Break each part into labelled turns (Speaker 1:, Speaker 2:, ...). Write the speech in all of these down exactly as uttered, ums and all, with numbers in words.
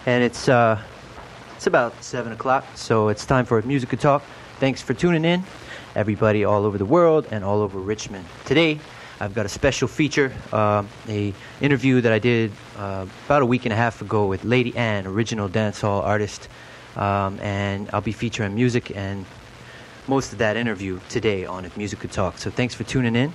Speaker 1: and it's uh, it's about seven o'clock, so it's time for Music Could Talk. Thanks for tuning in, everybody all over the world and all over Richmond. Today, I've got a special feature, uh, a interview that I did uh, about a week and a half ago with Lady Ann, original dancehall artist, um, and I'll be featuring music and most of that interview today on If Music Could Talk. So thanks for tuning in.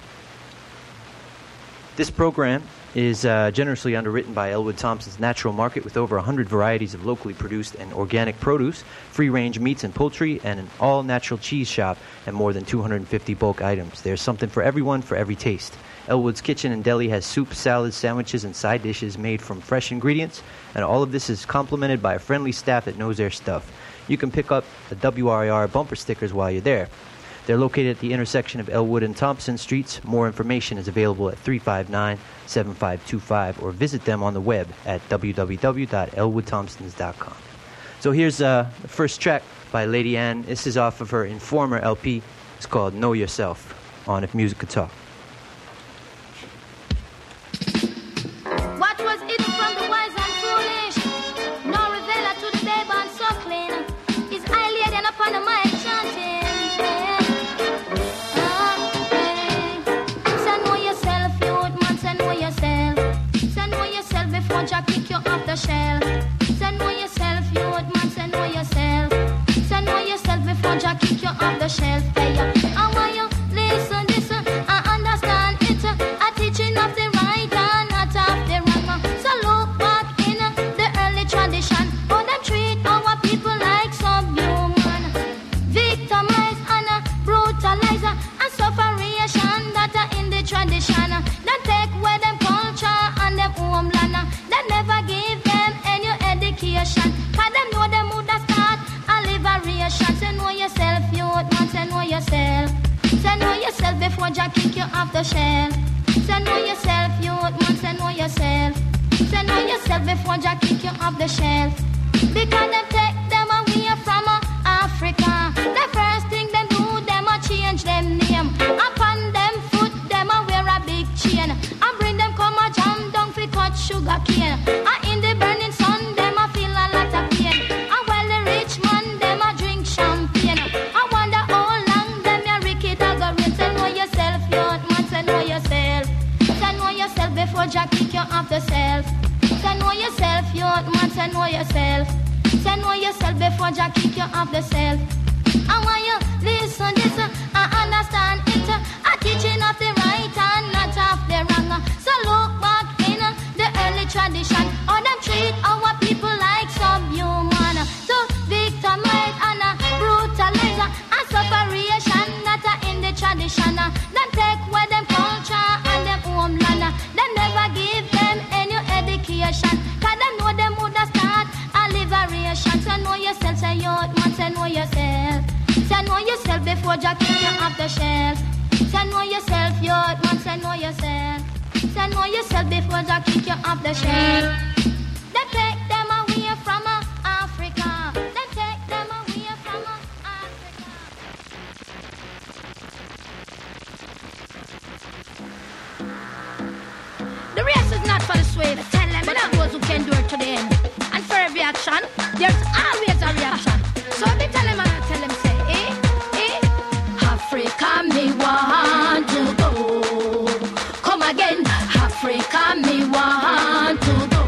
Speaker 1: This program is uh, generously underwritten by Elwood Thompson's Natural Market with over one hundred varieties of locally produced and organic produce, free-range meats and poultry, and an all-natural cheese shop and more than two hundred fifty bulk items. There's something for everyone, for every taste. Elwood's Kitchen and Deli has soup, salads, sandwiches, and side dishes made from fresh ingredients, and all of this is complemented by a friendly staff that knows their stuff. You can pick up the W R I R bumper stickers while you're there. They're located at the intersection of Elwood and Thompson Streets. More information is available at three five nine, seven five two five or visit them on the web at w w w dot elwood thompsons dot com. So here's uh, the first track by Lady Ann. This is off of her Informer L P. It's called Know Yourself on If Music Could Talk.
Speaker 2: What was it from the wise and foolish? No revealer to the babe and suckling. Is I laden upon the mic chanting. Before Jack kick you off the shelf. Say know yourself, you old man, say know yourself. Say know yourself before Jack kick you off the shelf. Hey, I want you listen, listen, I understand it. A teaching of the right and not of the wrong. So look back in the early tradition. How them treat our people like subhuman. Victimize and brutalize and sufferation that are in the tradition. Then take away them culture and them homeland. They never give them any education. Cause them know them would start a liberation. Say know yourself, you old man, say know yourself. Say know yourself before Jack kick you off the shelf. Say know yourself, you old man, say know yourself. Say know yourself before Jack kick you off the shelf. Because them take them away from Africa. The first thing them do, them a change them name. Upon them foot, them a wear a big chain. And bring them come a jam down fi cut sugar cane. And in the burning sun, them a feel a lot of pain. And while the rich man, them a drink champagne. I wonder how long them a ricket a go rain. Say know yourself, you old man, say know yourself. Say know yourself before Jack kick you off the self. Say know yourself, you old man, say know yourself. Say know yourself before Jack kick you off the self. I want you listen, listen, I understand it. A teaching of the right and not of the wrong. So look back in the early tradition. How them treat our people like subhuman. So victimize and brutalize and sufferation that are in the tradition. Then take away them culture and them homeland. They never give them any education. Cause them know them would start a liberation. So know yourself, say you old man, say know yourself. Say know yourself before Jack kick you off the shelf. Say know yourself, you old man, say know yourself. Say know yourself before Jack kick you off the shelf. They take them away from Africa. They take them away from Africa. The race is not for the swift. Tell them but those who can do it to the end. And for every action, there's always a reaction. So they tell them and I tell them, say, eh, eh, Africa, me want to go. Come again, Africa, me want to go.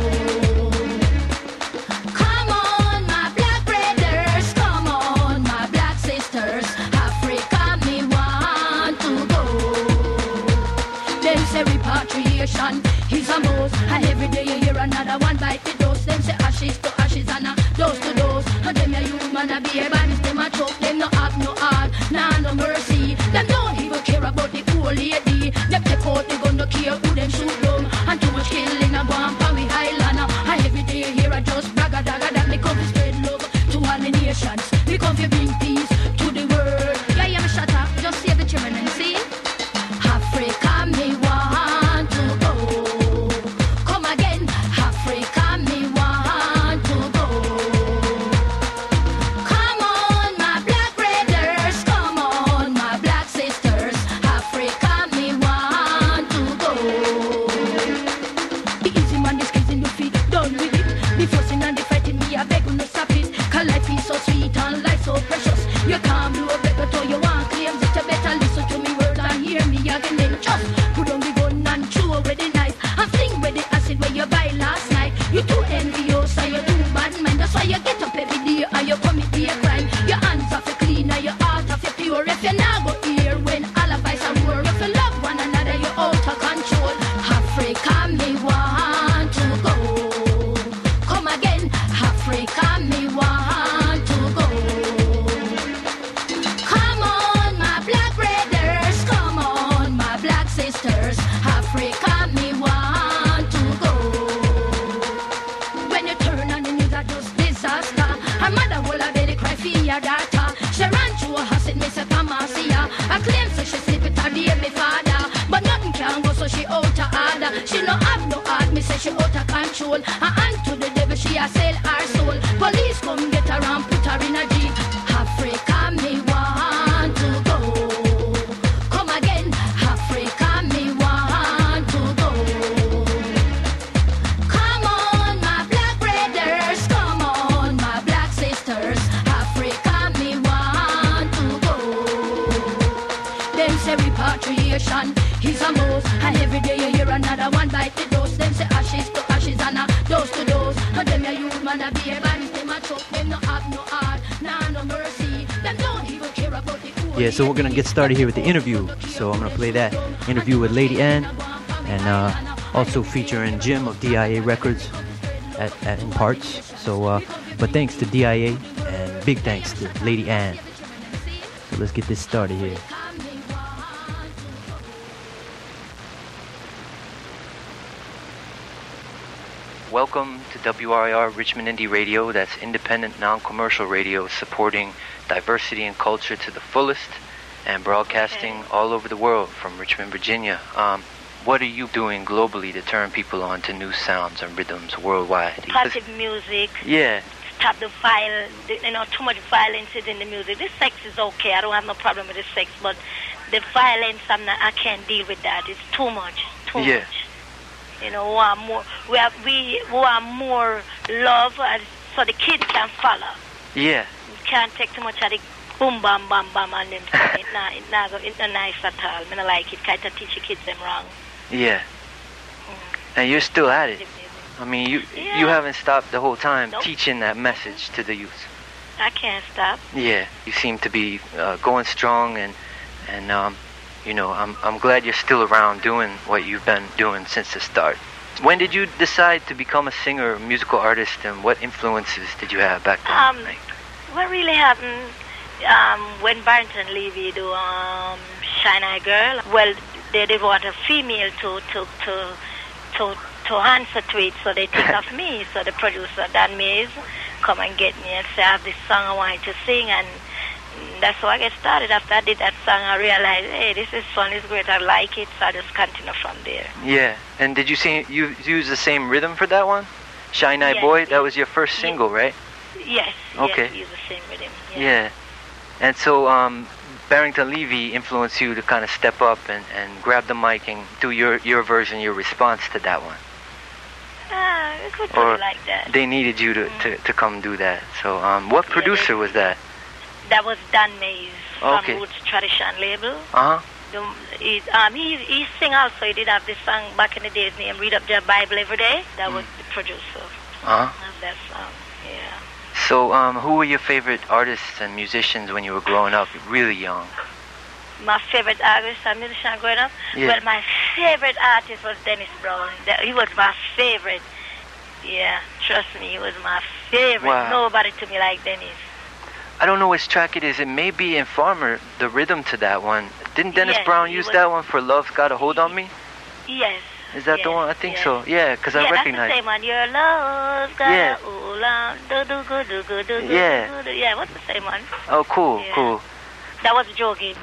Speaker 2: Come on, my black brothers, come on, my black sisters. Africa, me want to go. Them say repatriation is a must, and every day you hear another one bite the dust. Them say ashes to ashes and a dust to dust. And them a human a be a bands, them a choke, them no have no heart, nah no mercy. Them don't even care about the poor lady. Them take out the gun, no care who them shoot them. And too much killing a go on for me island. And every day you hear a just bragga dagga that me come to spread love to all the nations. Me come to bring peace to the world. Yeah, yeah, me shut up, just save the children and see. Africa, me want to go. Come again, Africa, me want to go. Come on, my black brothers, come on, my black sisters. Africa, me want to go. have no heart, me say she out of control. And hand to the devil, she a sell her soul. Police come get her and put her in a jeep. Africa, me want to go. Come again, Africa, me want to go. Come on, my black brothers, come on, my black sisters. Africa, me want to go. Them say repatriation is a must, and every day you hear another one bite the dust. Them say ashes to ashes and a dust to dust. And them a youth man a be a body, them a talk, them no have no heart, nah no mercy. Them don't even care about the poor.
Speaker 1: Yeah, so we're gonna get started here with the interview. So I'm gonna play that interview with Lady Ann, and uh, also featuring Jim of D I A Records at, at in parts. So, uh, but thanks to D I A and big thanks to Lady Ann. So let's get this started here. Welcome to W R I R Richmond Indie Radio. That's independent, non-commercial radio supporting diversity and culture to the fullest and broadcasting all over the world from Richmond, Virginia. Um, what are you doing globally to turn people on to new sounds and rhythms worldwide?
Speaker 3: Positive music.
Speaker 1: Yeah.
Speaker 3: Stop the violence. You know, too much violence is in the music. The sex is okay. I don't have no problem with the sex, but the violence, I'm not, I can't deal with that. It's too much. Too
Speaker 1: yeah.
Speaker 3: much. You know, we are more, we are, we, we are more love, uh, so the kids can follow.
Speaker 1: Yeah.
Speaker 3: You can't take too much of the boom, bam, bam, bam on them. So it's not, it's not, it's not nice at all. I don't like it. Kind of teach the kids them wrong.
Speaker 1: Yeah. Mm. And you're still at it. I mean, you
Speaker 3: yeah.
Speaker 1: you haven't stopped the whole time
Speaker 3: nope.
Speaker 1: teaching that message to the youth.
Speaker 3: I can't stop.
Speaker 1: Yeah. You seem to be uh, going strong, and and um. You know, I'm I'm glad you're still around doing what you've been doing since the start. When did you decide to become a singer, a musical artist, and what influences did you have back then?
Speaker 3: Um, what really happened um, when Barrington Levy do um, Shine Eye Girl? Well, they did want a female to to to to to answer to it, so they think of me. So the producer Dan Mays come and get me and say, I have this song I want you to sing, and that's how I get started. After I did that song, I realized, hey, this is fun, it's great, I like it, so I just continue from there.
Speaker 1: Yeah, and did you see you use the same rhythm for that one? Shine Eye
Speaker 3: yes,
Speaker 1: Boy,
Speaker 3: yes.
Speaker 1: That was your first single,
Speaker 3: yes.
Speaker 1: right?
Speaker 3: Yes,
Speaker 1: okay.
Speaker 3: yes, we use the same rhythm. Yeah.
Speaker 1: yeah. And so um, Barrington Levy influenced you to kind of step up and, and grab the mic and do your, your version, your response to that one.
Speaker 3: Ah, we could put
Speaker 1: or
Speaker 3: it like that.
Speaker 1: They needed you to, mm. to, to come do that. So um, what producer
Speaker 3: yeah,
Speaker 1: was that?
Speaker 3: That was Dan Mays from
Speaker 1: okay.
Speaker 3: Roots Tradition label.
Speaker 1: Uh-huh.
Speaker 3: The, he, um, he, he sing also. He did have this song back in the days named Read Up the Bible Every Day. That mm. was the producer
Speaker 1: uh-huh.
Speaker 3: of that song. Yeah.
Speaker 1: So um, who were your favorite artists and musicians when you were growing up, really young?
Speaker 3: My favorite artist and musician growing up?
Speaker 1: Yeah.
Speaker 3: Well, my favorite artist was Dennis Brown. He was my favorite. Yeah, trust me, he was my favorite.
Speaker 1: Wow.
Speaker 3: Nobody to me like Dennis.
Speaker 1: I don't know which track it is. It may be in Farmer, the rhythm to that one. Didn't Dennis
Speaker 3: yes,
Speaker 1: Brown use that one for Love's Got a Hold on Me?
Speaker 3: Yes.
Speaker 1: Is that
Speaker 3: yes,
Speaker 1: the one? I think
Speaker 3: yes.
Speaker 1: so. Yeah, because
Speaker 3: yeah,
Speaker 1: I recognize
Speaker 3: that's the same one. Your love's got
Speaker 1: yeah.
Speaker 3: a hold on. Do, do, go, do, go, do, go,
Speaker 1: yeah.
Speaker 3: do, do. Yeah, what's the same one?
Speaker 1: Oh, cool,
Speaker 3: yeah.
Speaker 1: cool.
Speaker 3: That was Joe Gibbs.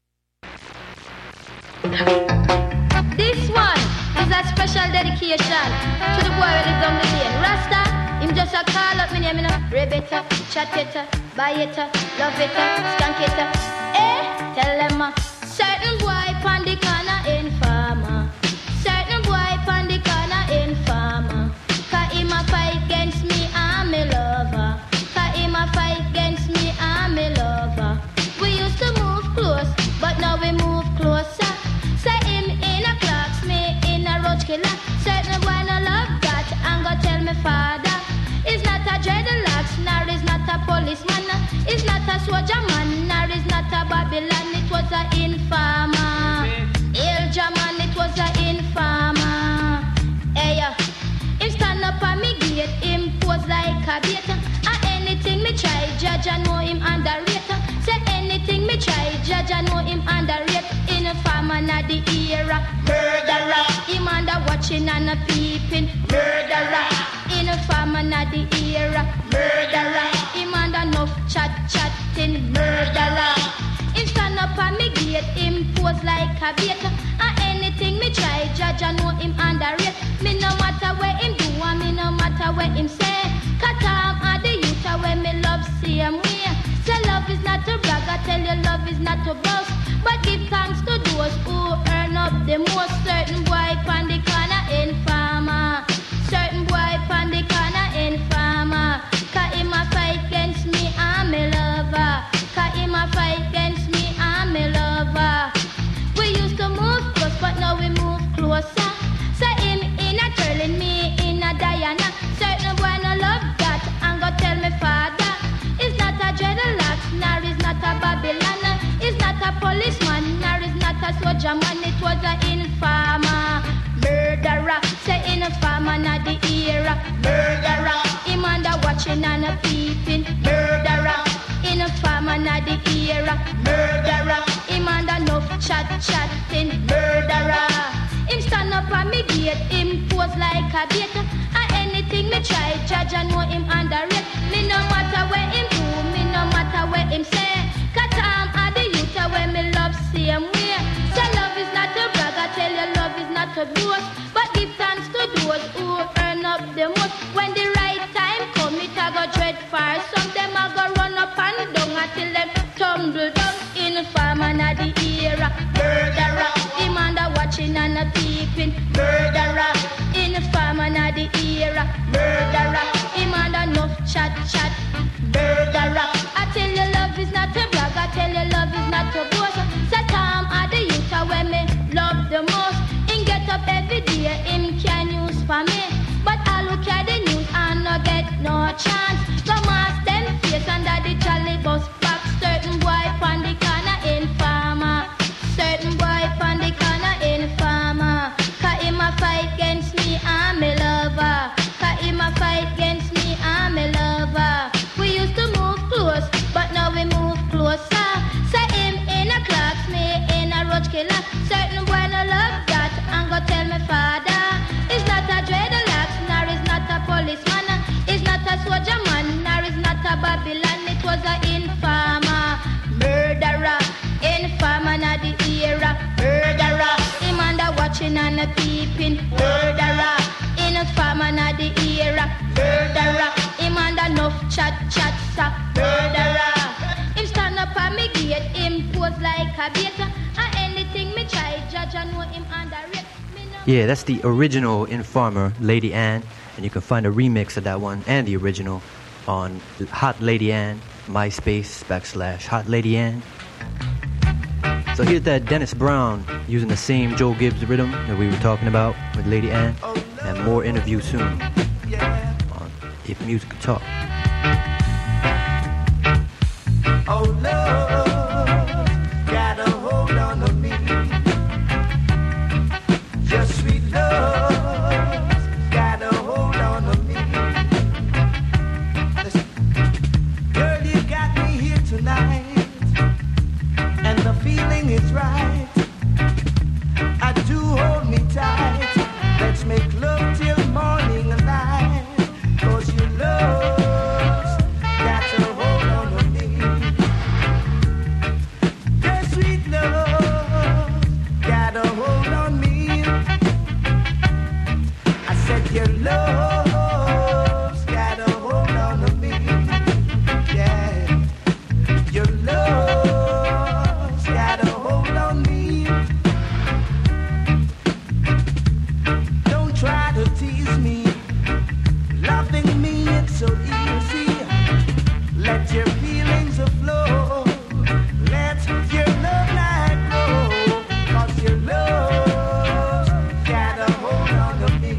Speaker 2: This one is a special dedication to the boy who lives on the lane. Rasta, him just a call up my name, you know. Rebecca, chat it, buy it, love it, skank it. Eh, tell them a certain boy pon the corner in Farmer. Certain boy pon the corner in Farmer. Cause him a fight against me and me lover. Cause him a fight against me and me lover. We used to move close, but now we move closer. Say him in a clocks, me in a roach killer. Certain boy no love that, and go tell me father. Is not a dreadlocks, nor is not a policeman. Is not a soldier man, nor is not a Babylon. It was a informer. Ilja man, it was a informer. Hey, uh, him stand up on me gate, him pose like a bait. And anything me try, judge I know him underrate. Say anything me try, judge I know him underrate. Informer na the era, murderer. Him under watching and a peeping, murderer. Informer na the era, murderer. Him under enough chat chatting, murderer. Him stand up on me gate, him pose like a bait. And anything me try, judge I know him underrate. tell you love is not to boast, but give thanks to those who earn up the most. Certain boy pan the corner informer, certain boy pan the corner informer. Cause him a fight against me, I'm a lover. Cause him a fight against me, I'm a lover. We used to move close, but now we move closer. So him in a turning me in a Diana. Certain boy no love that, and go tell me father. It's not a dreadlock, nor is not a Babylon. It's not a policeman, nor is not a soldier man. It was a informer, murderer. Say informer not the era, murderer. Him under watching and a peeping, murderer. Informer not the era, murderer. Him under enough chat chatting, murderer. Him stand up on me gate, him pose like a bait. And anything me try, judge I know him underrate. Me no matter where him do, me no matter where him say. Cause I'm a the youth where me love same way. So love is not a brag, I tell you love is not a boast. But give thanks to those who earn up the most. When the right time come, it a go dread far. Some them a go run up and down until them tumble down. Informer na the era, murderer. Him under watching and a peeping, murderer. Informer na the era, murderer. Him under enough chat chat, murderer. I tell you love is not a brag, I tell you love is not a boast. So Tom are the youth where me love the most. Him get up every day, him can use for me. But I look at the news and no get no chance. Come ask them face under the trolley bus back. Certain boy pan the corner informer, certain boy pan the corner informer. Cause him a fight against me, I'm a lover. Cause him a fight against me, I'm a lover. We used to move close, but now we move closer. Say him in a clock, me in a roach killer. Certain boy no love that, and go tell me father. It's not a dreadlock, nor is not a policeman. It's not a soldier man, nor is not a Babylon. It was a informer, murderer. Informer na the era, murderer. Him under watching and a peeping, murderer. Informer na the era, murderer. Him under enough chat chat sa, murderer. Him stand up on me gate, him pose like a bait. And anything me try, judge I know him underrate.
Speaker 1: Yeah, that's the original Informer, Lady Ann, and you can find a remix of that one and the original on Hot Lady Ann, MySpace backslash Hot Lady Ann. So here's that Dennis Brown using the same Joe Gibbs rhythm that we were talking about with Lady Ann, and more interviews soon on If Music Could Talk.
Speaker 4: Oh Lord, got a hold on to me. Your sweet love got a hold on to me. Listen. Girl, you got me here tonight, and the feeling is right. I do hold me tight. Let's make love till morning light. 'Cause your love's got a hold on to me. Your sweet love got a hold on me. I said your love's got a hold on to me. Yeah, your love's got a hold on me. Don't try to tease me, loving me it's so easy. Let your feelings flow, let your love light grow. 'Cause your love's got a hold on to me.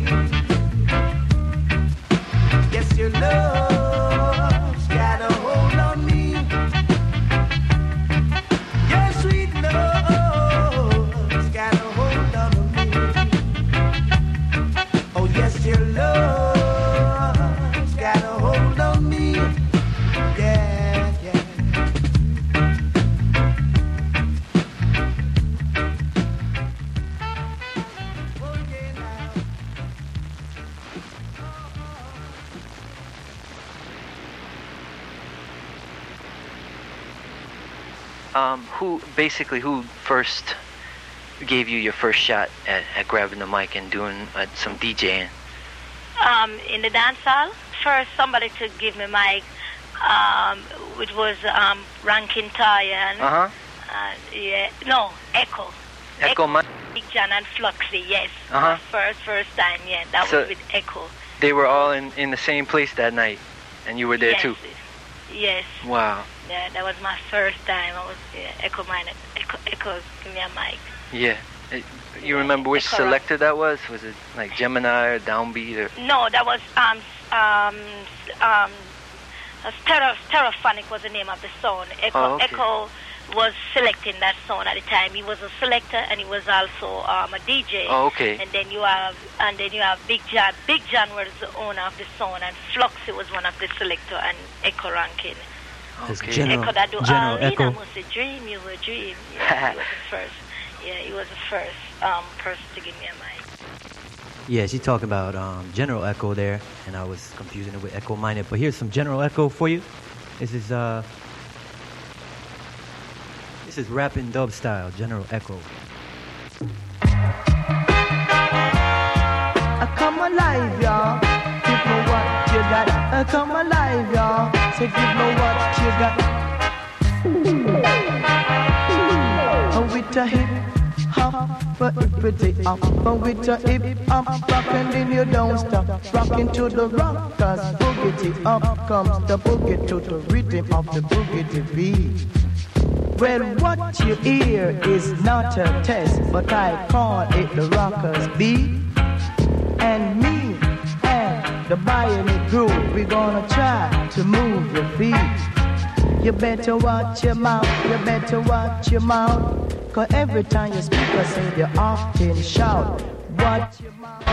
Speaker 4: Yes, your love's got a hold on me. Your sweet love's got a hold on me. Oh yes, your love's got a hold on me. Yeah, yeah. Oh yeah now.
Speaker 1: Um, who basically who first gave you your first shot at, at grabbing the mic and doing uh, some DJing?
Speaker 3: Um, in the dance hall, first somebody to give me mic um, it was um, Rankin Tyan.
Speaker 1: Uh-huh.
Speaker 3: Uh, yeah, no, Echo.
Speaker 1: Echo Mine.
Speaker 3: Big John and Fluxy, yes.
Speaker 1: Uh-huh.
Speaker 3: First, first time, yeah. That
Speaker 1: So-
Speaker 3: was with Echo.
Speaker 1: They were all in, in the same place that night, and you were there
Speaker 3: yes.
Speaker 1: too.
Speaker 3: Yes.
Speaker 1: Wow.
Speaker 3: Yeah, that was my first time. I was yeah, Echo Mine. Echo, Echo, give me a mic.
Speaker 1: Yeah. It- you
Speaker 3: Yeah,
Speaker 1: remember which
Speaker 3: Echo
Speaker 1: selector that was? Was it like Gemini or Downbeat or?
Speaker 3: No, that was um um um Stereo, Stereophonic was the name of the song. Echo
Speaker 1: Oh, okay.
Speaker 3: Echo was selecting that song at the time. He was a selector and he was also um, a D J.
Speaker 1: Oh, okay.
Speaker 3: And then you have and then you have Big John. Big John was the owner of the song, and Fluxy was one of the selector, and Echo Rankin.
Speaker 1: Okay.
Speaker 3: General, Echo that do
Speaker 1: General
Speaker 3: all
Speaker 1: Echo.
Speaker 3: was a dream. You were a dream. Yeah, he was the first. Yeah, he was the first um, person to give me a mic.
Speaker 1: Yeah, she talked about um, General Echo there, and I was confusing it with Echo Minded. But here's some General Echo for you. This is uh, this is rap and dub style, General Echo.
Speaker 4: I come alive, y'all. Give me what you got. I come alive, y'all. Say, give me what you got. Oh, with a hip hop, but it pretty up. Oh, with a hip hop, rockin' then you don't stop. Rockin' to the rockers, boogity up comes the boogie to the rhythm of the boogity beat. Well, what you hear is not a test, but I call it the rockers beat. And me and the Bionic Group, we're gonna try to move your feet. You better watch your mouth, you better watch your mouth. Cause every time you speak, I say you often shout. Watch your mouth,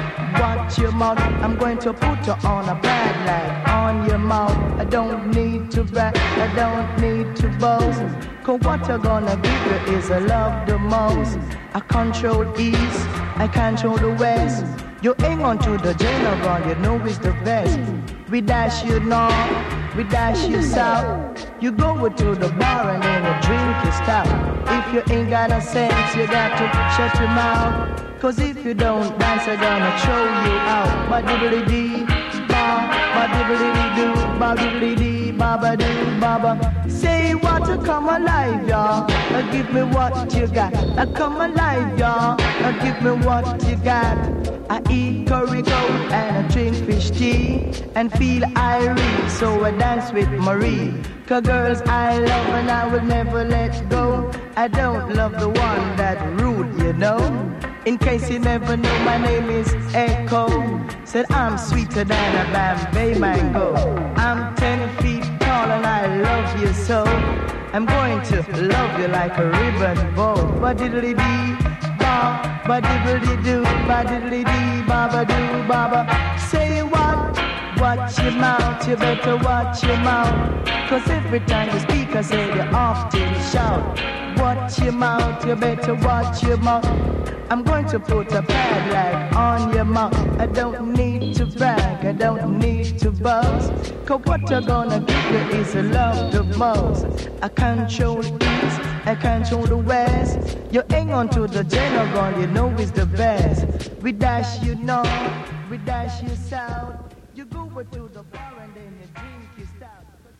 Speaker 4: watch your mouth. I'm going to put you on a bad light on your mouth. I don't need to brag, I don't need to boast. Cause what you're gonna give you is I love the most. I control east, I control the west. You hang on to the general, you know it's the best. We dash you north, we dash you south. You go to the bar and then you drink your stout. If you ain't got no sense, you got to shut your mouth. Cause if you don't dance, they're gonna throw you out. Ba-dibbly-dee, ba, ba-dibbly-dee-doo, ba-dibbly-dee, ba-ba-doo, ba-ba. Say what to come alive, y'all. Uh, give me what you got. Uh, come alive, y'all. Uh, give me what you got. I eat curry goat and I drink fish tea and feel irie, so I dance with Marie. Cause girls I love and I will never let go. I don't love the one that rude, you know. In case you never know, my name is Echo. Said I'm sweeter than a Bombay mango. I'm ten feet tall and I love you so. I'm going to love you like a ribbon bow. Ba-diddly-dee, ba, ba-diddly-doo, ba-diddly-dee, ba-ba-doo, ba-ba. Say what? Watch your mouth, you better watch your mouth. Cause every time you speak, I say you often shout. Watch your mouth, you better watch your mouth. I'm going to put a padlock on your mouth. I don't need to brag, I don't need to boast. Cause what you're gonna give you is a love the most. I control east, I control the west. You hang on to the general, you know it's the best. We dash you north, we dash you south. You go to the bar and then you drink your stout.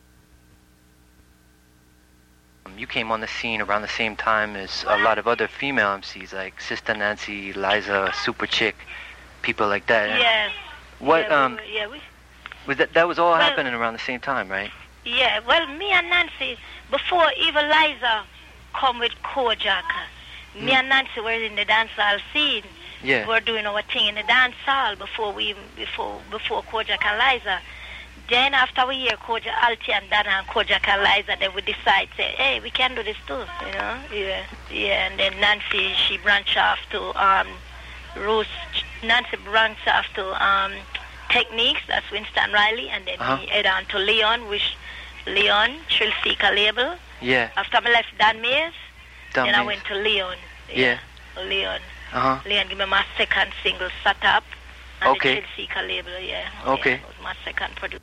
Speaker 1: You came on the scene around the same time as a lot of other female M Cs like Sister Nancy, Liza, Super Chick, people like that.
Speaker 3: Yeah.
Speaker 1: What
Speaker 3: yeah,
Speaker 1: um
Speaker 3: we, were- yeah, we,
Speaker 1: was that? That was all
Speaker 3: Well-
Speaker 1: happening around the same time, right?
Speaker 3: yeah. Well, me and Nancy, before even Liza come with Kojaka, me and Nancy were in the dancehall scene.
Speaker 1: Yeah.
Speaker 3: We were doing our thing in the dance hall before we even before before Kojak and Liza. Then after we hear Kojak, Alti and Dana and Kojak and Liza, then we decide, say, hey, we can do this too, you know? Yeah, yeah. And then Nancy, she branched off to um, Rose. Nancy branched off to um, Techniques. That's Winston Riley, and then
Speaker 1: Uh-huh.
Speaker 3: we head on to Leon, which Leon Thrill Seeker label.
Speaker 1: Yeah.
Speaker 3: After I left Dan Mays,
Speaker 1: Dumb
Speaker 3: then I
Speaker 1: names.
Speaker 3: went to Leon.
Speaker 1: Yeah.
Speaker 3: Leon.
Speaker 1: Uh huh.
Speaker 3: Leon give me my second single, Sat Up, and
Speaker 1: Okay.
Speaker 3: the Thrill Seeker label, yeah.
Speaker 1: Okay.
Speaker 3: Yeah, it was my second producer.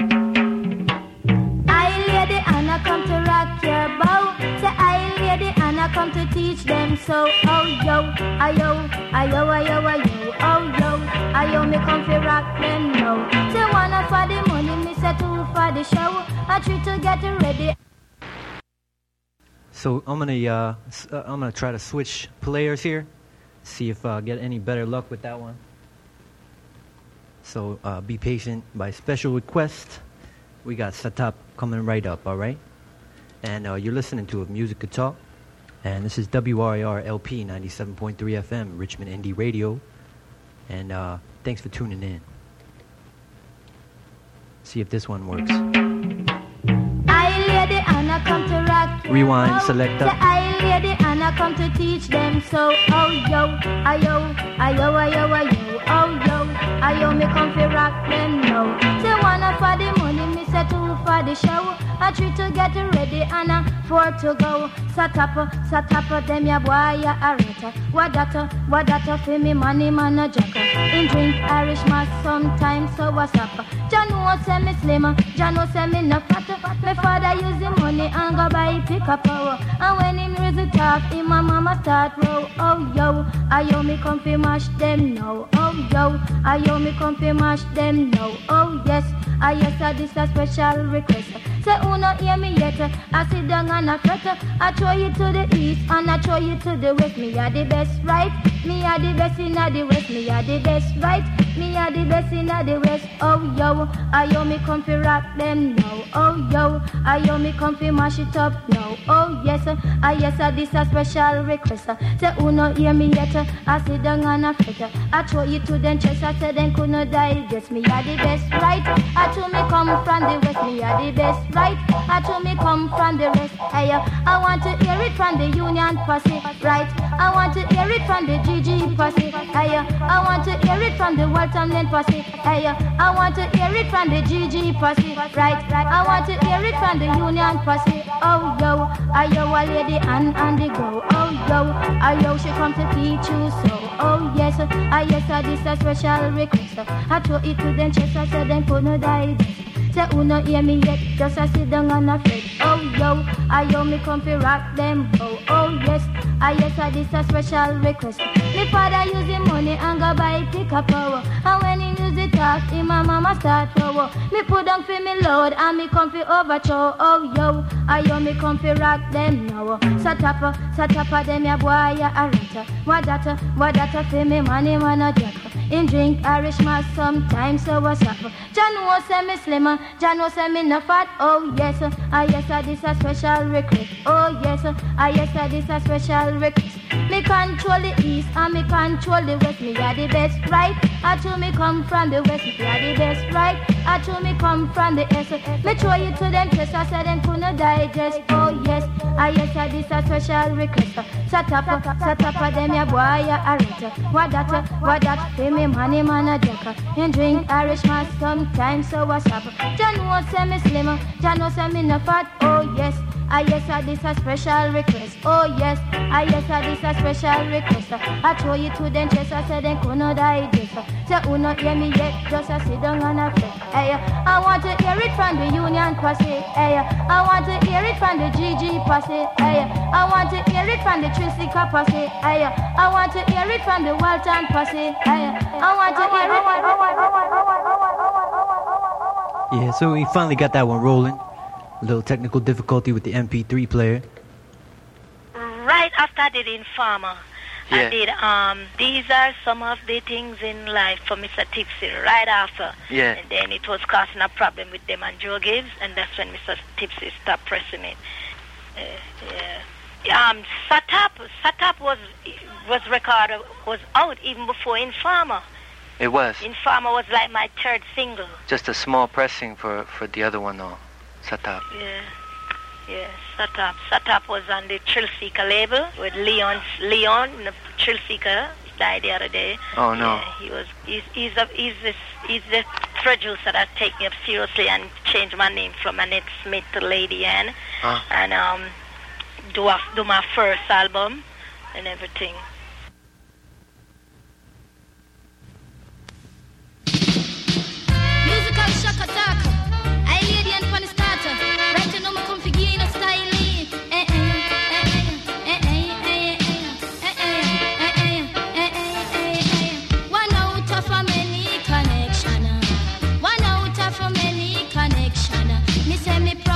Speaker 2: I lady and I come to rock your boat. Say I lady and I come to teach them so. Oh yo, ayo, ayo, ayo, ayo, oh yo, ayo me come to rock them now. Say one for the money, me say two for the show. I treat to get ready.
Speaker 1: So I'm gonna uh, s- uh, I'm gonna try to switch players here, see if I uh, get any better luck with that one. So uh, be patient. By special request, we got Satap coming right up. All right, and uh, you're listening to a Music Could Talk, and this is W R A R L P ninety-seven point three F M, Richmond Indie Radio, and uh, thanks for tuning in. See if this one works.
Speaker 2: I lady and I come to rock.
Speaker 1: Rewind,
Speaker 2: Oh,
Speaker 1: selector.
Speaker 2: say I lady and I come to teach them. So oh yo, ayo, ayo, ayo, ayo, oh yo, ayo, me come to rock them now. Say one for the money, me say two for the show. I three to get ready and a four to go. Satapa, satapa, them ya boy ya arata. Wadata, wadata for me money man a jacka. In drink Irish mass sometimes so what's up? Jano say me slimmer, Jano say me no fatter. My father use the money and go buy pick up power. And when him raise it off, him my mama start row. Oh yo, ayo me come fi mash them now. Oh yo, ayo me come fi mash them now. Oh yes, I yes I this a special request. Say uno hear me yet, I sit down and I fret. I throw you to the east and I throw you to the west. Me are the best, right? Me are the best in the west. Me are the best, right? Me are the best in the west. Oh yo, ayo me come fi rock them now. Oh yo, ayo me come fi mash it up now. Oh yes, I yes I this a special request. Say uno hear me yet, I sit down and I fret. I throw you to them chest. I say them could not digest. Me are the best, right? I to me come from the west. Me are the best, right? I to me come from the west. Hey, I want to hear it from the Union Posse, right? I want to hear it from the G G Posse. Hey, I want to hear it from the Walton Lane Posse. Hey, I want to hear it from the G G Posse, right? I want to hear it from the Union Posse. Oh yo, ayo a lady and and the go. Oh yo, ayo she come to teach you so. Oh yes, I yes I this a special request. I throw it to them chest. I said them could not die. Say uno hear me yet, just a sit down and a fret. Oh yo, ayo me come fi rock them. Oh oh yes, I yes I this a special request. Me father use the money and go buy pick up power. And when he use it off, him my mama start power. Me put down fi me load and me come fi overthrow. Oh yo, ayo me come fi rock them now. Satapa, satapa them ya boy ya arata. Wadata, wadata fi me money man a jack. In drink Irish mass sometimes so what's up? Jano say me slimmer, Jano say me no fat. Oh yes, I yes I this a special request. Oh yes, I yes I this a special request. Me control the east and me control the west. Me are the best, right? I to me come from the west. Me are the best, right? I to me come from the east. Me throw you to them chest. I say them couldn't digest. Oh yes, I yes I this a special request. Satapa, satapa them ya boy ya arata. What that, what that? Pay me money man a jacka. And drink Irish mass sometimes so what's up? Jano say me slimmer, Jano say me no fat. Oh yes, I yes I this a special request. Oh yes, I yes I this a special request. I throw you to them chest. I say them could not digest. Say uno hear me yet, just a sit down and a fret. Hey, I want to hear it from the Union Posse. Hey, I want to hear it from the G G Posse. Hey, I want to hear it from the Tristica Posse. Hey, I want to hear it from the Walton Posse. Hey, I want to hear it.
Speaker 1: Yeah, so we finally got that one rolling. A little technical difficulty with the M P three player.
Speaker 3: Right after I did Informer,
Speaker 1: Yeah.
Speaker 3: I did, um, these are some of the things in life for Mister Tipsy right after.
Speaker 1: Yeah.
Speaker 3: And then it was causing a problem with them and Joe Gibbs, and that's when Mister Tipsy stopped pressing it. Uh, yeah. Um, Satap, Satap was, was recorded, was out even before Informer.
Speaker 1: It was.
Speaker 3: Informer was like my third single.
Speaker 1: Just a small pressing for, for the other one, though. Satap.
Speaker 3: Yeah, yeah, Satap. Satap was on the Thrill Seeker label with Leon. Leon, the Thrill Seeker, died the other day.
Speaker 1: Oh no.
Speaker 3: Yeah, he was. He's he's a, he's this he's the producer that take me up seriously and changed my name from Annette Smith to Lady Ann,
Speaker 1: Huh?
Speaker 3: and um do a, do my first album and everything.
Speaker 2: Musical shock attack. I lady and funny starter. Right you know me come figure in a style. Eh eh eh eh eh eh eh eh eh. One out of a many connection. One out of a many connection. Me say me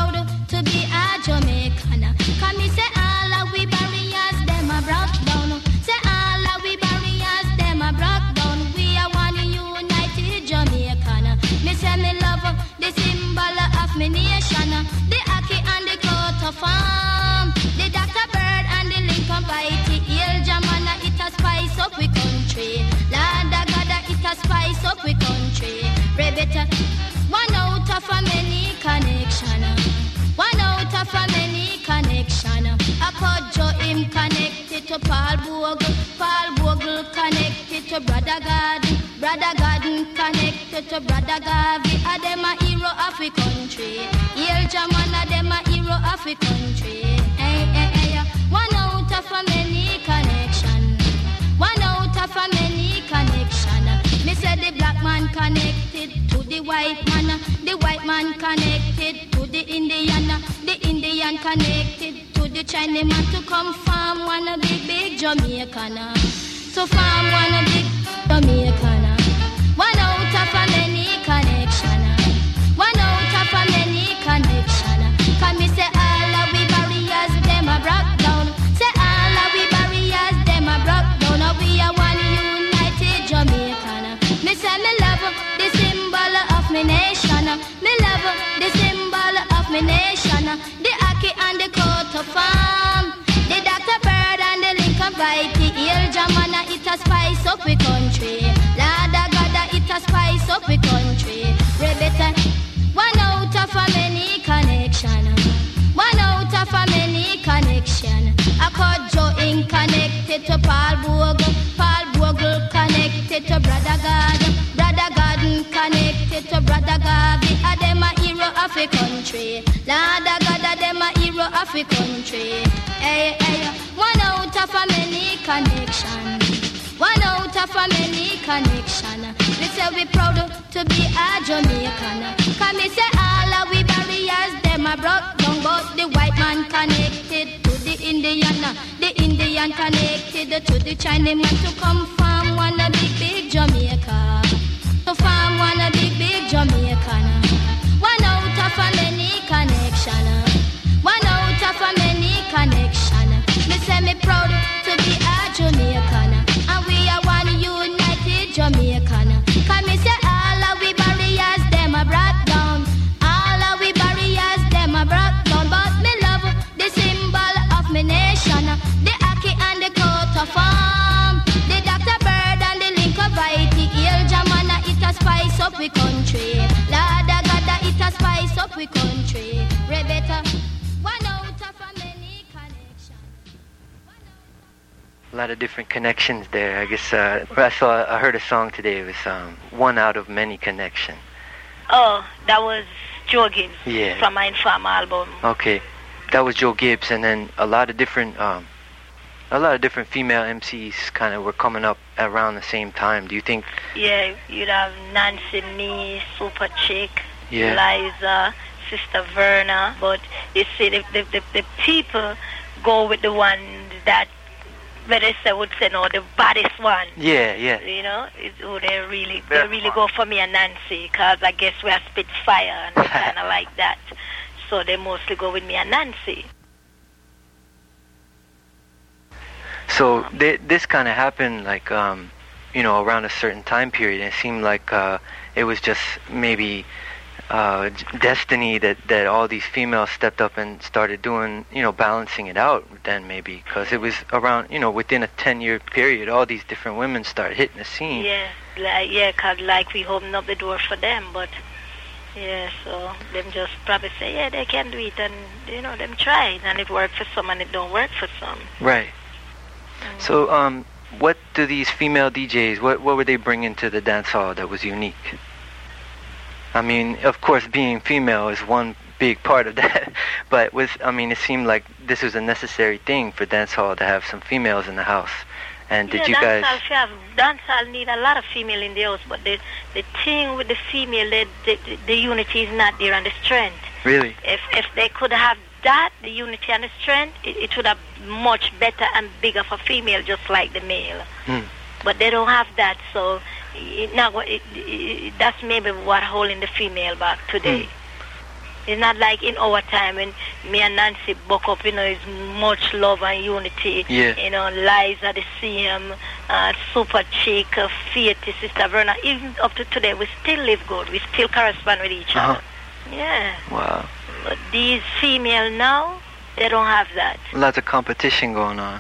Speaker 2: connection. The Aki and the Coat of Farm. The Doctor Bird and the Lincoln Bitey. Il Jamana, it a spice up we country. Lada Gada, it a spice up we country. Rebecca, one out of a many connection. One out of a many connection. A Kodjo him connected to Paul Bogle. Paul Bogle connected to Brother Garden. Brother Garden connected to Brother Garvey. A dem a hero of the country. Il Jamana, dem a hero of the country. Hey, hey, hey. One out of a many connection. One out of a many connection. Me say the black man connected to the white man. The white man connected to the Indian. The Indian connected to the Chinese man to come farm one a big, big Jamaican. To farm one a big Jamaican. One out of a many connection. One out of a many connection. Can me say all of we barriers them a broke down. Say all of we barriers them a broke down. We are one united Jamaican. Me say me love the symbol of me nation. Me love the symbol of me nation. The Aki and the Coat of Farm. The Doctor Bird and the Lincoln Bitey. Il Jamana, it a spice up we country. Lada Gada, it a spice up we country. Rebecca, one out of a many connection. One out of a many connection. A Kodjo in connected to Paul Bogle. Paul Bogle connected to Brother Garden. Brother Garden connected to Brother Garvey. A dem a hero of the country. Lada Gada, dem a hero of the country. Hey, hey. One out of a many connection. One out of a many connection. We say we proud to be a Jamaican. Can me say all of we barriers them a broke down, but the white man connected to the Indian. The Indian connected to the Chinese man to come farm one a big, big Jamaica. To farm one a big, big Jamaican. One out of a many connection. One out of a many connection. Me say me proud to be a Jamaican. And we are one united Jamaican. Can me say all of we barriers them a brought down. All of we barriers them a brought down. But me love the symbol of me nation. The Aki and the Coat of Farm. The Doctor Bird and the Lincoln Bitey. Il Jamana, it a spice up we country. Lada Gada, it a spice up we country. Rebecca, one out of a many connection.
Speaker 1: A lot of different connections there. I guess uh, I saw, I heard a song today. It was um, One Out of Many Connection.
Speaker 3: Oh, that was Joe Gibbs
Speaker 1: Yeah.
Speaker 3: from my Inform album.
Speaker 1: Okay, that was Joe Gibbs, and then a lot of different, um, a lot of different female M Cs kind of were coming up around the same time. Do you think?
Speaker 3: Yeah, you'd have Nancy Me, Super Chick,
Speaker 1: Yeah.
Speaker 3: Liza, Sister Verna. But you see, the, the, the, the people go with the one that, where they say, would say, no, the baddest one.
Speaker 1: Yeah, yeah.
Speaker 3: You know, it, oh, they really, they really go for me and Nancy, because I guess we are Spitfire and kind of like that. So they mostly go with me and Nancy.
Speaker 1: So th- this kind of happened, like, um, you know, around a certain time period. It seemed like uh, it was just maybe uh, destiny that, that all these females stepped up and started doing, you know, balancing it out then maybe. Because it was around, you know, within a ten-year period, all these different women started hitting the scene.
Speaker 3: Yeah, like, yeah, because like we opened up the door for them, but yeah, so them just probably say, yeah, they can do it, and, you know, them try it, and it worked for some and it don't work for some.
Speaker 1: Right. So, um, what do these female D Js, what what were they bringing to the dance hall that was unique? I mean, of course, being female is one big part of that, but with, I mean, it seemed like this was a necessary thing for dance hall to have some females in the house. And did
Speaker 3: yeah,
Speaker 1: you guys?
Speaker 3: Dancehall have dancehall need a lot of female in the house, but the the thing with the female, the the, the unity is not there and the strength.
Speaker 1: Really?
Speaker 3: If if they could have that, the unity and the strength, it, it would have much better and bigger for female, just like the male.
Speaker 1: Hmm.
Speaker 3: But they don't have that, so it, now it, it, that's maybe what holding the female back today. Hmm. It's not like in our time when me and Nancy buck up, you know, it's much love and unity.
Speaker 1: Yeah.
Speaker 3: You know, Liza, the same, uh, Super Chick, uh, Faith, Sister Verna. Even up to today, we still live good. We still correspond with each
Speaker 1: Uh-huh.
Speaker 3: other. Yeah.
Speaker 1: Wow.
Speaker 3: But these female now, they don't have that.
Speaker 1: Lots of competition going on.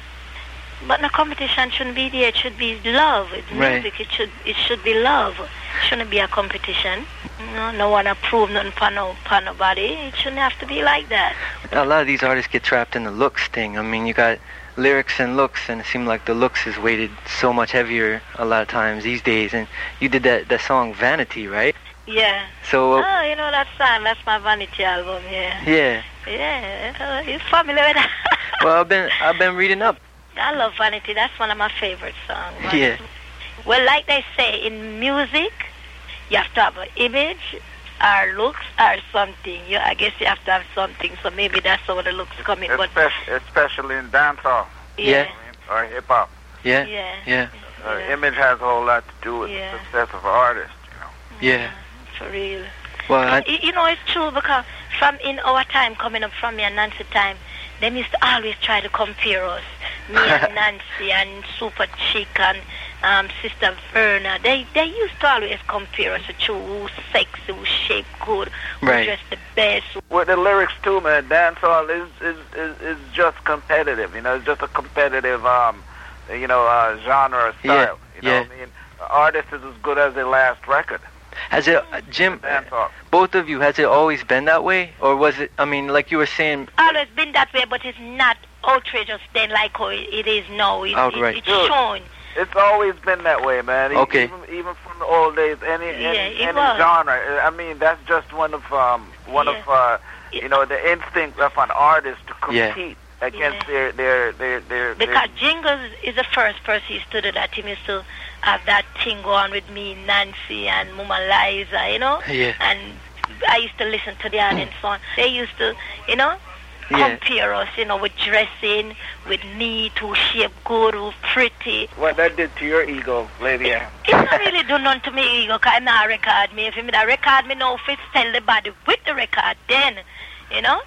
Speaker 3: But no competition shouldn't be there. It should be love. It's
Speaker 1: Right.
Speaker 3: music. It should it should be love. It shouldn't be a competition. No, no one approve nothing for no for nobody. It shouldn't have to be like that.
Speaker 1: A lot of these artists get trapped in the looks thing. I mean, you got lyrics and looks, and it seems like the looks is weighted so much heavier a lot of times these days. And you did that, that song Vanity, right?
Speaker 3: Yeah.
Speaker 1: So, uh,
Speaker 3: Oh, you know that song? That's my Vanity album. Yeah.
Speaker 1: yeah.
Speaker 3: Yeah. Uh, you familiar with that?
Speaker 1: Well, I've been I've been reading up.
Speaker 3: I love Vanity. That's one of my favorite songs.
Speaker 1: Yeah.
Speaker 3: Well, like they say in music, you have to have an image, or looks, or something. You, I guess you have to have something. So maybe that's how the looks come in. But
Speaker 5: Especially, especially in dancehall
Speaker 1: Yeah.
Speaker 5: or hip hop.
Speaker 1: Yeah.
Speaker 3: Yeah.
Speaker 1: Yeah.
Speaker 5: Uh,
Speaker 3: Yeah.
Speaker 5: Image has a whole lot to do with
Speaker 3: Yeah.
Speaker 5: the success of an artist. You know.
Speaker 1: Yeah.
Speaker 3: For real.
Speaker 1: Well, I,
Speaker 3: Y- you know, it's true because from in our time, coming up from me and Nancy time, they used to always try to compare us. Me and Nancy and Super Chick and um, Sister Verna. They they used to always compare us to who's sexy, who's shape good, who
Speaker 1: Right.
Speaker 3: dressed the best.
Speaker 5: With the lyrics too, man, dancehall is is, is is just competitive. You know, it's just a competitive um, you know, uh, genre or style.
Speaker 1: Yeah,
Speaker 5: You know
Speaker 1: yeah.
Speaker 5: what I mean? An artist is as good as their last record.
Speaker 1: has it, uh, Jim?
Speaker 5: Dancehall.
Speaker 1: Both of you, has it always been that way, or was it? I mean, like you were saying.
Speaker 3: Always been that way, but it's not outrageous then like how it it is now. It,
Speaker 1: Outright.
Speaker 3: it, it's
Speaker 5: Good.
Speaker 3: shown.
Speaker 5: It's always been that way, man. E-
Speaker 1: Okay.
Speaker 5: Even even from the old days, any any,
Speaker 3: Yeah, it
Speaker 5: any
Speaker 3: was.
Speaker 5: genre. I mean, that's just one of um one
Speaker 3: Yeah.
Speaker 5: of uh you know the instinct of an artist to
Speaker 1: Yeah.
Speaker 5: compete against
Speaker 3: Yeah.
Speaker 5: their their their their.
Speaker 3: Because Jingles is the first person he stood to that. He used to have that thing going with me, Nancy and Mama Liza, you know?
Speaker 1: Yeah.
Speaker 3: And I used to listen to the audience song. They used to, you know,
Speaker 1: Yeah.
Speaker 3: compare us, you know, with dressing, with neat, who shape good, who pretty.
Speaker 5: What that did to your ego, Lady Ann.
Speaker 3: It don't really do nothing to me ego, because I'm not record me. If you mean record me now, if it's tell the body with the record, then, you know?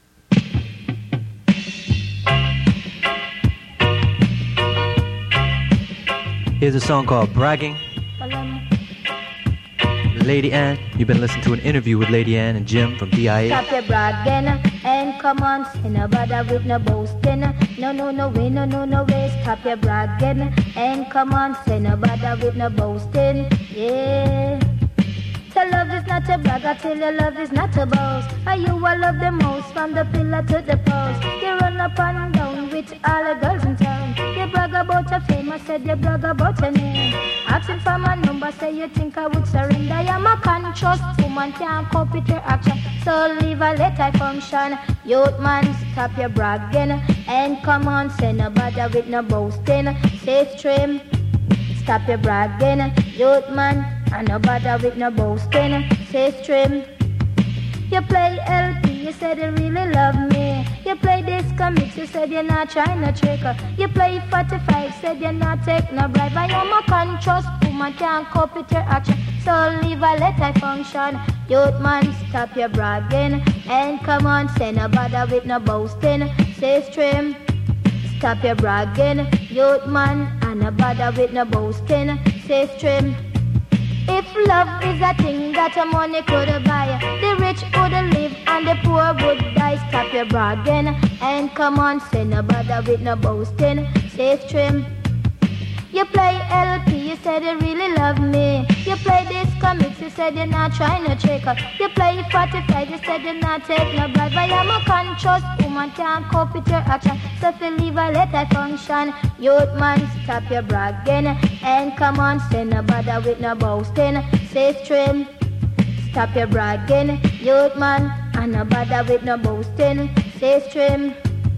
Speaker 1: Here's a song called Bragging. Lady Ann, you've been listening to an interview with Lady Ann and Jim from D I A.
Speaker 2: Stop your bragging and come on, say no bother with no boasting. No, no, no way, no, no, no way. Stop your bragging and come on, say no bother with no boasting. Yeah. Tell love is not a brag, I tell you love is not a boast. Are you I love the most from the pillar to the post? You run up and down with all the girls in town. You brag about your fame, I said you brag about your name. Asking for my number, say you think I would surrender. I'm a conscious woman, can't cope with your action. So leave a let I function. Youth man, stop your bragging and come on, say no bother with no boasting. Safe trim, stop your bragging. Youth man, and no bother with no boasting. Safe trim. You play L P, you said you really love me. You play disco mix, you said you're not trying to trick her. You play forty-five, said you're not take no bribe. I am a conscious woman, can't cope with your action. So leave a let I function. Youth man, stop your bragging and come on, say no bother with no boasting. Safe trim, stop your bragging. Youth man, and no bother with no boasting. Safe trim. If love is a thing that a money could buy, the rich would live and the poor would die. Stop your bragging and come on, say no bother with no boasting. Safe trim. You play L P, you said you really love me. You play disco mix, you said you're not trying to trick her. You play forty-five, you said you're not take no bribe. I am a conscious woman, can't cope with your action. So if you leave a let I function. Youth man, stop your bragging and come on, say no bother with no boasting. Safe trim, stop your bragging. Youth man, and no bother with no boasting. Safe trim.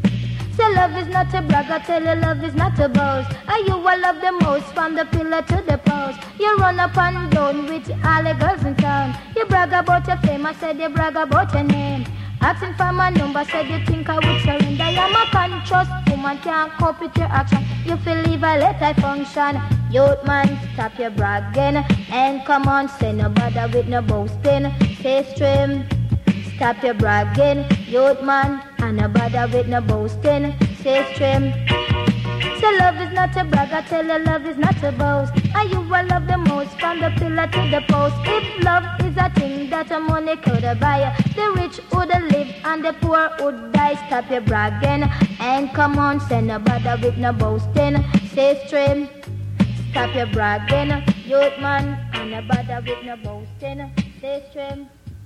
Speaker 2: Say love is not a brag, I tell you love is not a boast. And you will love the most from the pillar to the post. You run up and down with all the girls in town. You brag about your fame, I said you brag about your name. Asking for my number, said you think I would surrender. I'm a conscious woman, can't cope with your action. You feel leave a let I function. Youth man, stop your bragging and come on, say no bother with no boasting. Safe trim. Stop your bragging, youth man, and no bother with no boasting. Safe trim. So love is not a brag, I tell you love is not a boast. And you will love the most from the pillar to the post. If love is a thing that that the money could buy. The rich would live and the poor would die. Stop your bragging and come on, send no bother with no boasting. Say stream, stop your bragging, youth man, and no bother with no boasting. Say stream,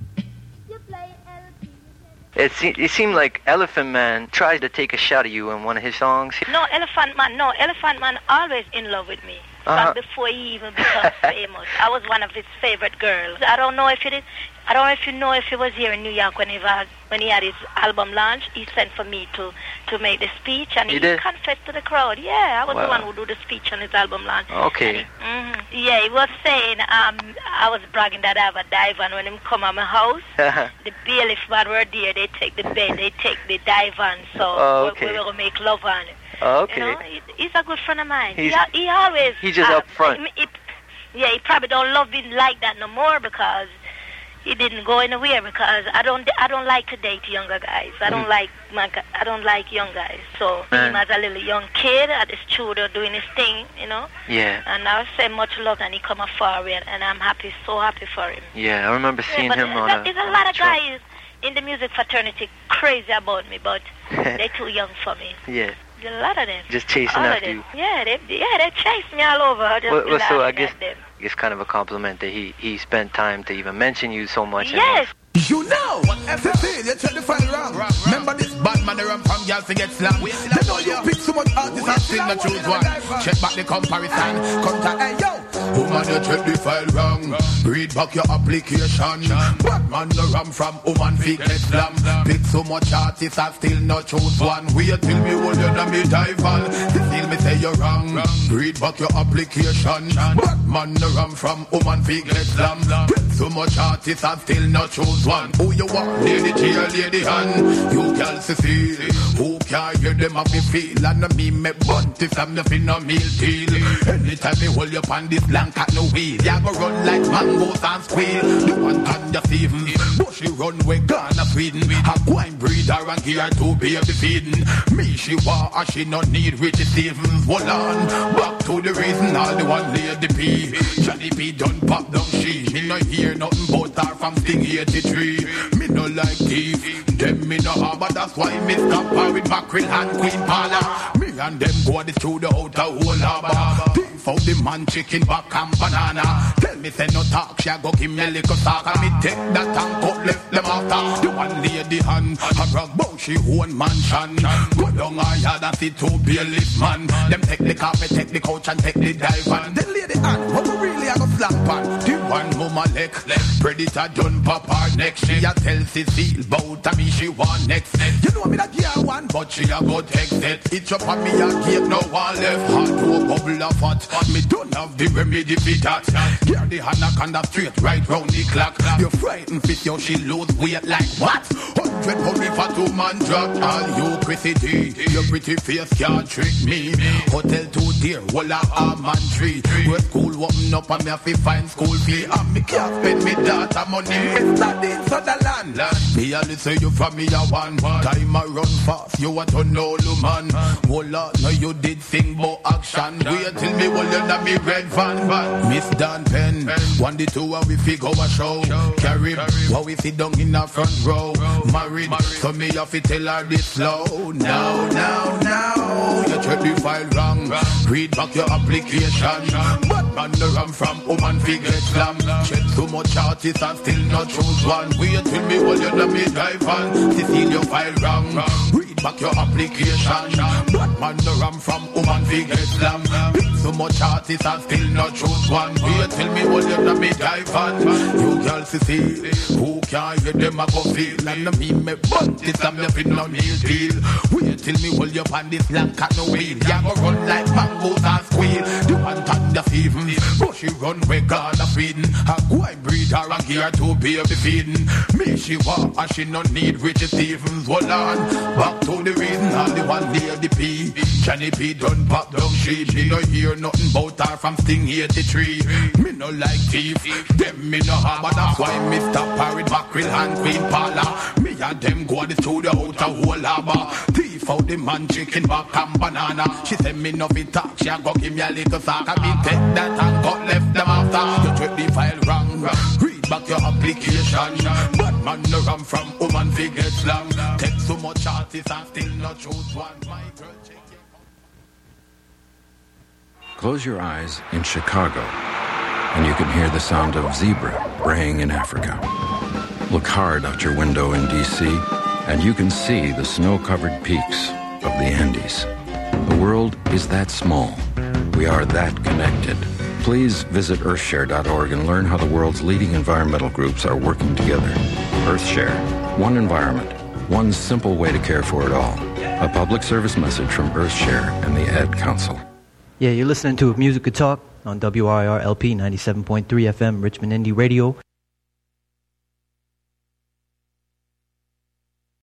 Speaker 2: you play L P.
Speaker 1: It, se- it seemed like Elephant Man tried to take a shot at you in one of his songs.
Speaker 3: No, Elephant Man, no, Elephant Man always in love with me.
Speaker 1: Uh-huh.
Speaker 3: From before he even became famous. I was one of his favorite girls. I don't know if it is, I don't know if you know if he was here in New York when he had, when he had his album launch. He sent for me to, to make the speech, and
Speaker 1: he,
Speaker 3: he
Speaker 1: did?
Speaker 3: confessed to the crowd. Yeah, I was
Speaker 1: Wow.
Speaker 3: the one who do the speech on his album launch.
Speaker 1: Okay.
Speaker 3: He, mm-hmm. Yeah, he was saying, um, I was bragging that I have a dive, and when him come at my house, the bailiff man were there. They take the bed, they take the dive on, so
Speaker 1: Oh, okay.
Speaker 3: we, we will make love on it.
Speaker 1: Oh, okay.
Speaker 3: You know, he, he's a good friend of mine.
Speaker 1: He's-
Speaker 3: he, he always...
Speaker 1: he's just
Speaker 3: uh,
Speaker 1: up front.
Speaker 3: He, he, yeah, he probably don't love me like that no more because he didn't go anywhere. Because I don't, I don't like to date younger guys. I don't
Speaker 1: Mm.
Speaker 3: like, my, gu- I don't like young guys. So
Speaker 1: Man.
Speaker 3: him as a little young kid at the studio doing his thing, you know.
Speaker 1: Yeah.
Speaker 3: And I send much love, and he come a far way, and I'm happy, so happy for him.
Speaker 1: Yeah, I remember
Speaker 3: Yeah,
Speaker 1: seeing
Speaker 3: but
Speaker 1: him on
Speaker 3: there's
Speaker 1: a...
Speaker 3: there's a
Speaker 1: on
Speaker 3: lot
Speaker 1: a
Speaker 3: of
Speaker 1: truck.
Speaker 3: guys in the music fraternity crazy about me, but they're too young for me.
Speaker 1: Yeah,
Speaker 3: A lot of them.
Speaker 1: just chasing
Speaker 3: All of
Speaker 1: after
Speaker 3: them.
Speaker 1: you.
Speaker 3: Yeah, they yeah they chase me all over. I just
Speaker 1: Well,
Speaker 3: be
Speaker 1: well, so I
Speaker 3: laughing
Speaker 1: guess
Speaker 3: at them.
Speaker 1: it's kind of a compliment that he, he spent time to even mention you so much. and
Speaker 3: Yes.
Speaker 6: You know, F F A, you check the file wrong. Remember this bad man, they run from girls to get slammed. They know you pick so much artists and still not choose one. Check back the comparison. Contact, hey yo, woman, you check the file wrong. Read back your application. Bad man, they run from woman, fi get slammed. Pick so much artists and still not choose one. Wait till me hold you and me dive on. They feel me say you're wrong. Read back your application. Bad man, they run from woman, fi get slammed. Pick so much artists and still not choose one. Who you want, lady G or lady Han? You girls see, who can hear them have me feel? And me me bunty from the fin of meal deal. Anytime me hold you on this blank at no wheel, ya go run like mangoes and squeal. The one on the Stevens, bushy run we Ghana Sweden. A wine breeder and gear to baby feeding. Me she want and she no need Richie Stevens. Hold on, back to the reason all the one lady P. Johnny P done pop down she. Me no hear nothing but her from Sting eighty-three. Me no like thief, them me no harbor. That's why me stop her with mackerel and queen parlor. Me and them go this through the outer whole harbor. Thief out the man chicken back and banana. Tell me say no talk, she go give me a little talk. And me take that and cut left them after. The one lady hand, a brag bout she own mansion. Go down her yard and see two bailiff man. Them take the carpet, take the couch and take the dive on. The lady hand, what we really a go slap on. The one mama leg, predator done pop her neck. She a tell Cecile bout a me she want next. You know me that girl one, but she a go take that. It's up on me a gate, no one left. Hard to a bubble of fat. Me don't have the remedy for that. Here the anaconda straight right round the clock. You frightened fit yo, she lose weight like what? Hundred pound for two man drop. All you Chrissy D, your pretty face can't trick me. Hotel two dear, walla arm and tree. Where school open up and me have to find school fee. And me can't spend me data money. Mister Dean Sutherland. Me a listen you from me a one. Time a run fast, you want to know the man. Walla, no you did sing about action. Wait till me hold you na me red van. Miss Dan Penn, one the two and we figure a show. Carry, while we sit down in the front row. Married, so me have to tell her this slow. Now, now, now, you check the file wrong. Read back your application. But man, the ram from woman figure slam. Check too much artists and still not choose one. Wait till me hold you na me drive on. See your file wrong. Read back your application. But man, the ram from woman figure slam. So much artists and still not choose one. Wait till me hold you na me drive on. You girls see who can hear them a go feel. And me me bunt this and me fin no meal deal. Wait till me hold you on this blank at no wheel. Ya go run like mangoes and squeal. The one on the Stevens, bushy run we Ghana Sweden. A wine breeder and gear to baby feeding. Me she want and she no need Richie Stevens. Hold on, back to the reason all the one near the P. Johnny P done pop down she. Me no hear nothing about her from Sting eighty-three. Me no like thief, them me no harbor. That's why me stop her with mackerel and queen parlor. Me and them go to the studio out a whole harbor. Thief out the man chicken back and banana. She said me no fit talk, she a go give me a little sack. And me take that and got left them after. You check the file wrong. Read back your application. application. But man no ram from woman fi get slang. Take so much artists and still not choose one. My girl check it.
Speaker 7: Close your eyes in Chicago, and you can hear the sound of zebra braying in Africa. Look hard out your window in D C, and you can see the snow-covered peaks of the Andes. The world is that small. We are that connected. Please visit earthshare dot org and learn how the world's leading environmental groups are working together. Earthshare, one environment, one simple way to care for it all. A public service message from Earthshare and the Ad Council.
Speaker 1: Yeah, you're listening to Music Could Talk on W R I R L P ninety-seven point three F M, Richmond Indie Radio.